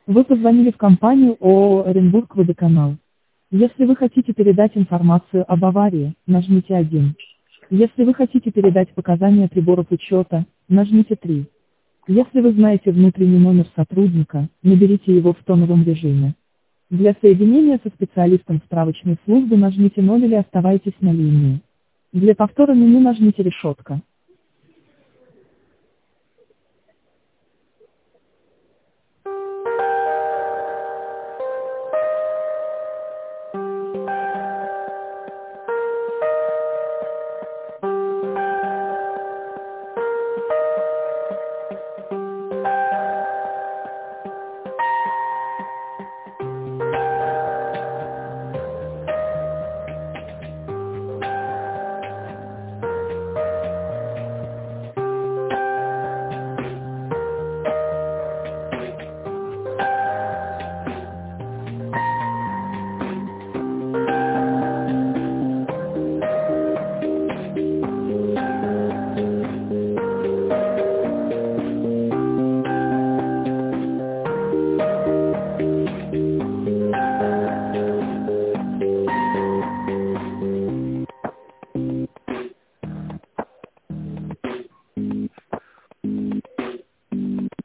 Вы позвонили в компанию ООО «Оренбург Водоканал». Если вы хотите передать информацию об аварии, нажмите 1. Если вы хотите передать показания приборов учета, нажмите 3. Если вы знаете внутренний номер сотрудника, наберите его в тоновом режиме. Для соединения со специалистом справочной службы нажмите 0 или оставайтесь на линии. Для повтора меню нажмите решетка.